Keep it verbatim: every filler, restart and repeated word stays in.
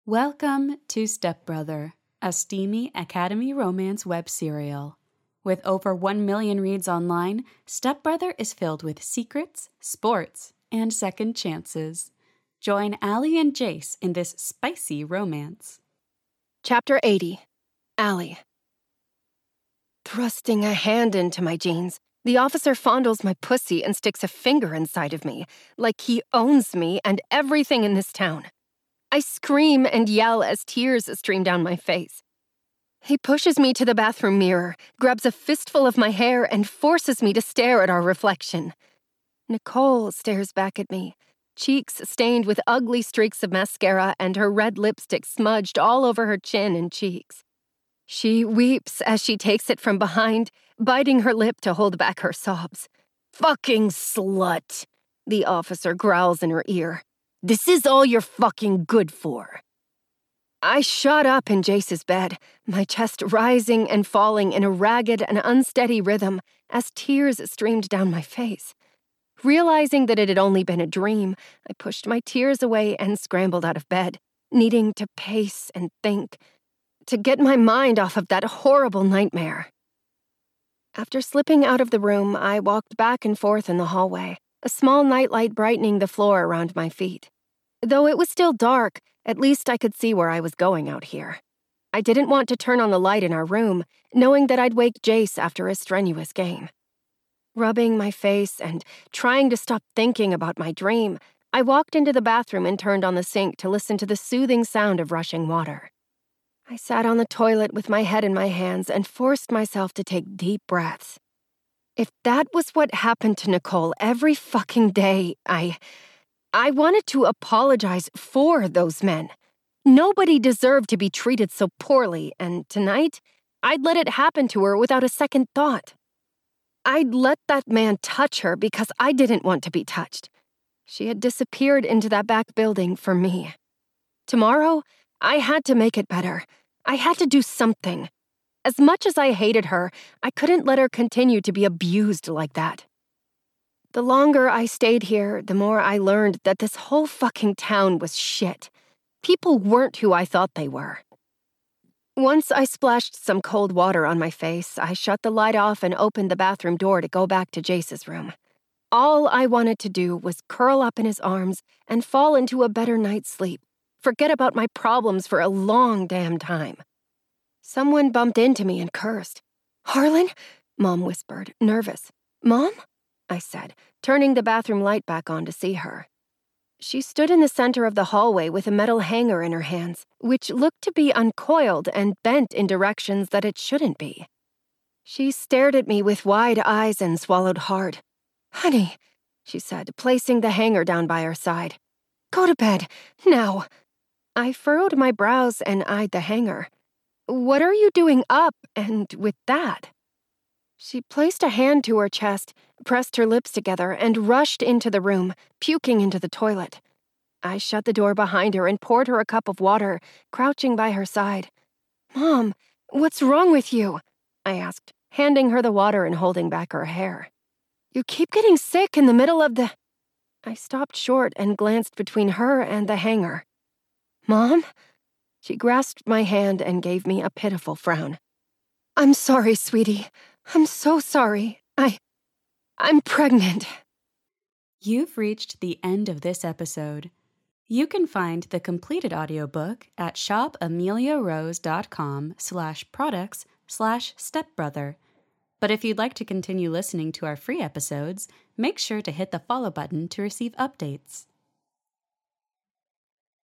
Welcome to Stepbrother, a steamy Academy romance web serial. With over one million reads online, Stepbrother is filled with secrets, sports, and second chances. Join Allie and Jace in this spicy romance. Chapter eighty. Allie. Thrusting a hand into my jeans, the officer fondles my pussy and sticks a finger inside of me, like he owns me and everything in this town. I scream and yell as tears stream down my face. He pushes me to the bathroom mirror, grabs a fistful of my hair, and forces me to stare at our reflection. Nicole stares back at me, cheeks stained with ugly streaks of mascara and her red lipstick smudged all over her chin and cheeks. She weeps as she takes it from behind, biting her lip to hold back her sobs. "Fucking slut," the officer growls in her ear. "This is all you're fucking good for." I shot up in Jace's bed, my chest rising and falling in a ragged and unsteady rhythm as tears streamed down my face. Realizing that it had only been a dream, I pushed my tears away and scrambled out of bed, needing to pace and think, to get my mind off of that horrible nightmare. After slipping out of the room, I walked back and forth in the hallway, a small nightlight brightening the floor around my feet. Though it was still dark, at least I could see where I was going out here. I didn't want to turn on the light in our room, knowing that I'd wake Jace after a strenuous game. Rubbing my face and trying to stop thinking about my dream, I walked into the bathroom and turned on the sink to listen to the soothing sound of rushing water. I sat on the toilet with my head in my hands and forced myself to take deep breaths. If that was what happened to Nicole every fucking day, I... I wanted to apologize for those men. Nobody deserved to be treated so poorly, and tonight, I'd let it happen to her without a second thought. I'd let that man touch her because I didn't want to be touched. She had disappeared into that back building for me. Tomorrow, I had to make it better. I had to do something. As much as I hated her, I couldn't let her continue to be abused like that. The longer I stayed here, the more I learned that this whole fucking town was shit. People weren't who I thought they were. Once I splashed some cold water on my face, I shut the light off and opened the bathroom door to go back to Jace's room. All I wanted to do was curl up in his arms and fall into a better night's sleep, forget about my problems for a long damn time. Someone bumped into me and cursed. "Harlan?" Mom whispered, nervous. "Mom?" I said, turning the bathroom light back on to see her. She stood in the center of the hallway with a metal hanger in her hands, which looked to be uncoiled and bent in directions that it shouldn't be. She stared at me with wide eyes and swallowed hard. "Honey," she said, placing the hanger down by her side. "Go to bed, now." I furrowed my brows and eyed the hanger. "What are you doing up and with that?" She placed a hand to her chest, pressed her lips together, and rushed into the room, puking into the toilet. I shut the door behind her and poured her a cup of water, crouching by her side. "Mom, what's wrong with you?" I asked, handing her the water and holding back her hair. "You keep getting sick in the middle of the..." I stopped short and glanced between her and the hanger. "Mom?" She grasped my hand and gave me a pitiful frown. "I'm sorry, sweetie. I'm so sorry. I... I'm pregnant." You've reached the end of this episode. You can find the completed audiobook at shopameliarose.com slash products slash stepbrother. But if you'd like to continue listening to our free episodes, make sure to hit the follow button to receive updates.